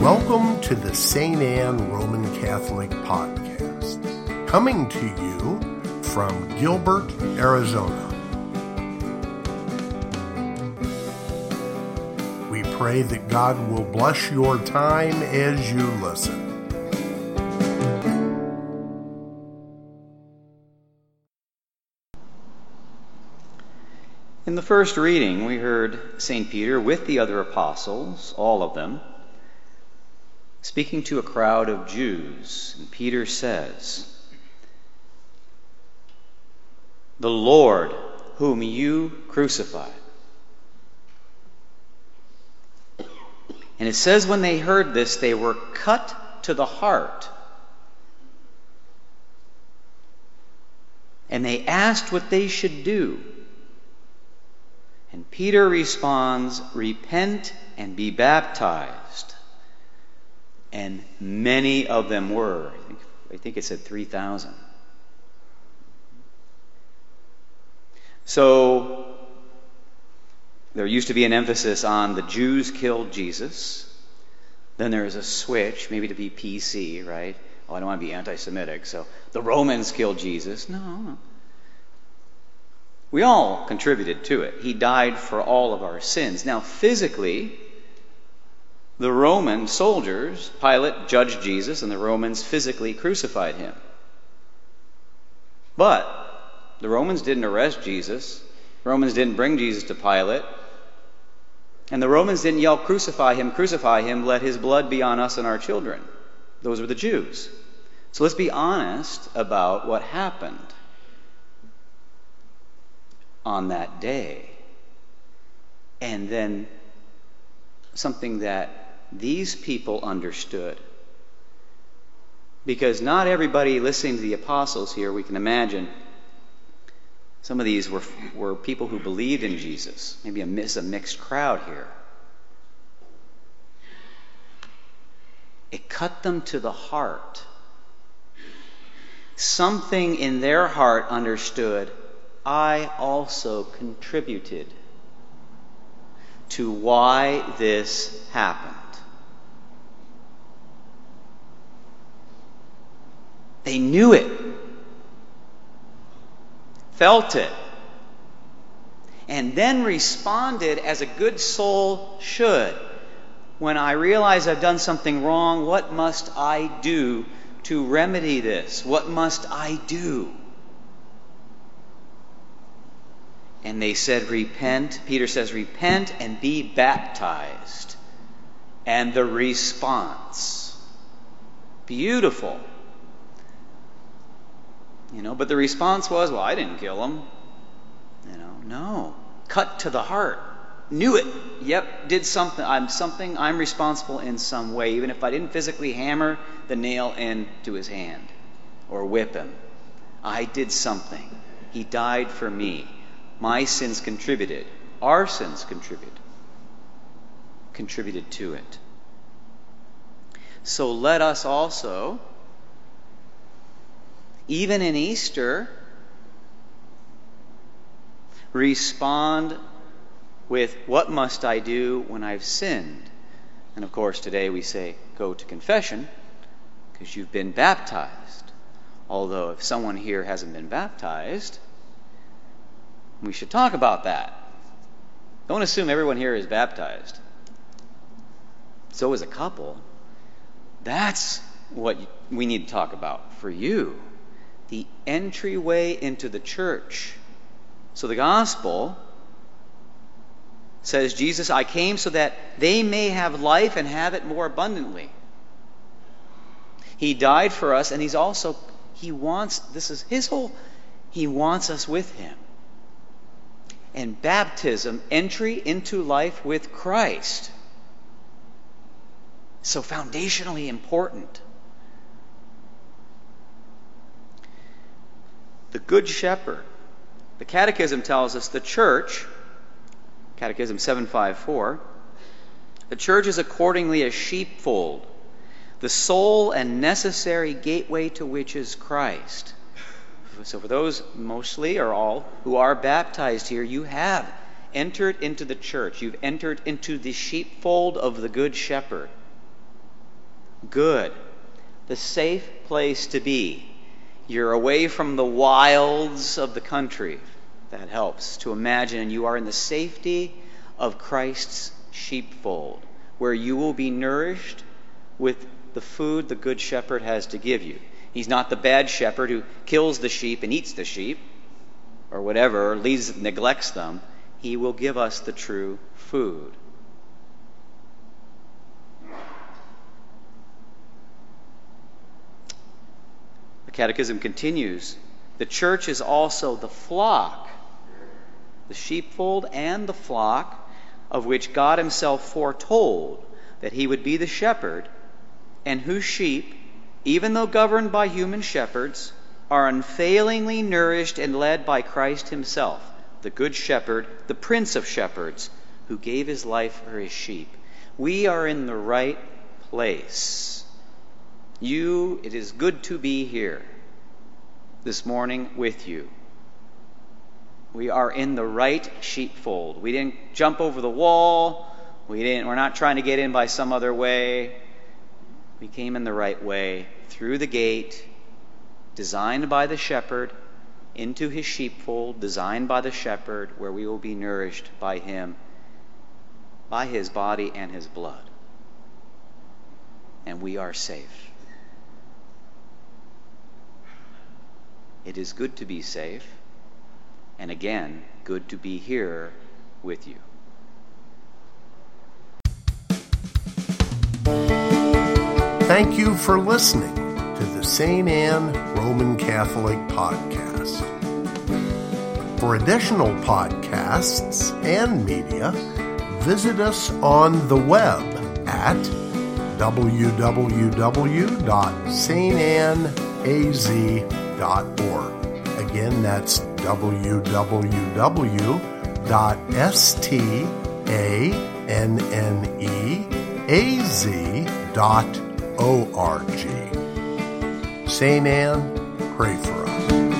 Welcome to the St. Anne Roman Catholic Podcast, coming to you from Gilbert, Arizona. We pray that God will bless your time as you listen. In the first reading, we heard St. Peter with the other apostles, all of them, speaking to a crowd of Jews. And Peter says, "The Lord whom you crucified." And it says when they heard this, they were cut to the heart. And they asked what they should do. And Peter responds, "Repent and be baptized." And many of them were. I think it said 3,000. So there used to be an emphasis on the Jews killed Jesus. Then there is a switch, maybe to be PC, right? Oh, I don't want to be anti-Semitic, so the Romans killed Jesus. No. We all contributed to it. He died for all of our sins. Now, physically, the Roman soldiers, Pilate judged Jesus, and the Romans physically crucified him. But the Romans didn't arrest Jesus. The Romans didn't bring Jesus to Pilate. And the Romans didn't yell, crucify him, let his blood be on us and our children." Those were the Jews. So let's be honest about what happened on that day. And then something that these people understood. Because not everybody listening to the apostles here, we can imagine, some of these were people who believed in Jesus. Maybe a mixed crowd here. It cut them to the heart. Something in their heart understood, I also contributed to why this happened. They knew it, felt it, and then responded as a good soul should. When I realize I've done something wrong, what must I do to remedy this? What must I do? And they said, repent. Peter says, repent and be baptized. And the response, beautiful. But the response was, well, I didn't kill him. No. Cut to the heart. Knew it. Yep, did something. I'm responsible in some way, even if I didn't physically hammer the nail into his hand or whip him. I did something. He died for me. My sins contributed. Our sins contributed to it. So let us also, even in Easter, respond with, what must I do when I've sinned? And of course today we say, go to confession, because you've been baptized. Although if someone here hasn't been baptized, we should talk about that. Don't assume everyone here is baptized. So is a couple. That's what we need to talk about for you. The entryway into the church. So the gospel says, Jesus, I came so that they may have life and have it more abundantly. He died for us, and he wants us with him. And baptism, entry into life with Christ. So foundationally important. The Good Shepherd. The Catechism tells us the church, Catechism 754, the church is accordingly a sheepfold, the sole and necessary gateway to which is Christ. So for those mostly or all who are baptized here, you have entered into the church. You've entered into the sheepfold of the Good Shepherd. Good. The safe place to be. You're away from the wilds of the country. That helps to imagine you are in the safety of Christ's sheepfold, where you will be nourished with the food the Good Shepherd has to give you. He's not the bad shepherd who kills the sheep and eats the sheep, or whatever, or neglects them. He will give us the true food. The Catechism continues, the church is also the flock, the sheepfold and the flock, of which God himself foretold that he would be the shepherd, and whose sheep, even though governed by human shepherds, are unfailingly nourished and led by Christ himself, the Good Shepherd, the Prince of Shepherds, who gave his life for his sheep. We are in the right place. It is good to be here this morning with you. We are in the right sheepfold. We didn't jump over the wall. We're not trying to get in by some other way. We came in the right way, through the gate, designed by the shepherd, into his sheepfold, designed by the shepherd, where we will be nourished by him, by his body and his blood. And we are safe. It is good to be safe, and again, good to be here with you. Thank you for listening to the St. Anne Roman Catholic Podcast. For additional podcasts and media, visit us on the web at www.stanaz.org. Again, that's www.stanneaz.org. St. Anne, pray for us.